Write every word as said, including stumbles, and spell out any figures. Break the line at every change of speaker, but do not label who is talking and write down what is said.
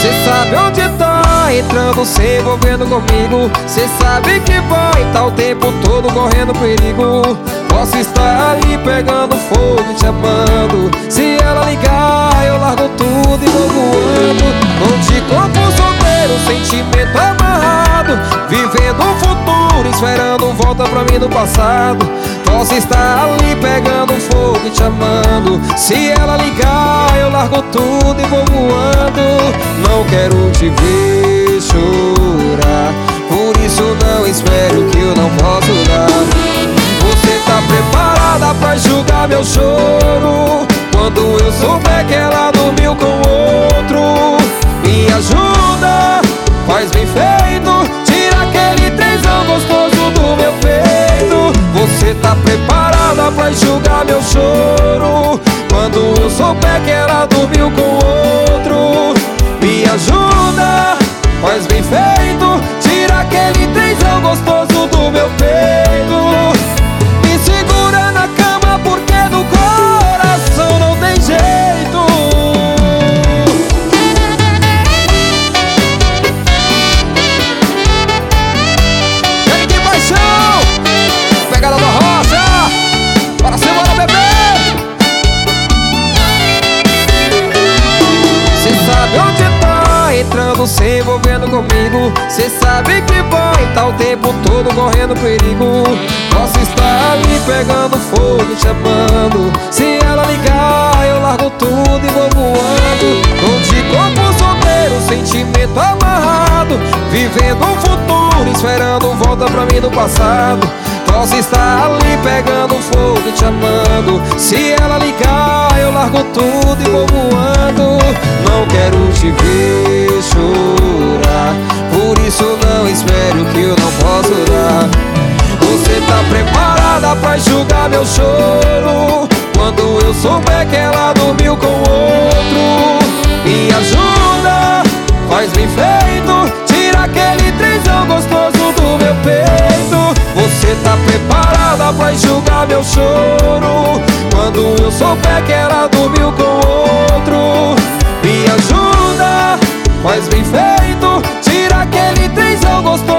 Cê sabe onde tá entrando, se envolvendo comigo. Cê sabe que vai tá o tempo todo correndo perigo. Posso estar ali pegando fogo e te amando. Se ela ligar eu largo tudo e vou voando. Não te corpo solteiro, sentimento amarrado, vivendo um futuro, esperando volta pra mim do passado. Posso estar ali pegando fogo e te amando. Se ela ligar eu largo tudo e vou voando. Não quero te ver chorar, por isso não espere o que eu não posso dar. Você tá preparada pra julgar meu choro quando eu souber que ela dormiu com outro? Me ajuda, faz bem feito, tira aquele trenzão gostoso do meu peito. Você tá preparada pra julgar meu choro quando eu souber que ela dormiu com outro? Me ajuda, faz bem feito, tira aquele trenzão gostoso do meu peito. Me segura na cama porque no coração não tem jeito. Vem que paixão, pegada da rocha, bora semana bebê. Cê sabe onde tá entrando, se envolvendo comigo. Cê sabe que vai tá o tempo todo correndo perigo. Posso estar ali pegando fogo e te amando. Se ela ligar eu largo tudo e vou voando. Tô de corpo solteiro, sentimento amarrado, vivendo um futuro, esperando volta pra mim do passado. Posso estar ali pegando fogo e te amando. Se ela ligar eu largo tudo e vou voando. Não quero te ver chorar, por isso não espere o que eu não posso dar. Você tá preparada pra julgar meu choro quando eu souber que ela dormiu com outro? Me ajuda, faz bem feito, tira aquele trenzão gostoso do meu peito. Você tá preparada pra julgar meu choro quando eu souber que ela dormiu com outro? Me ajuda, faz bem feito, tira aquele trenzão gostoso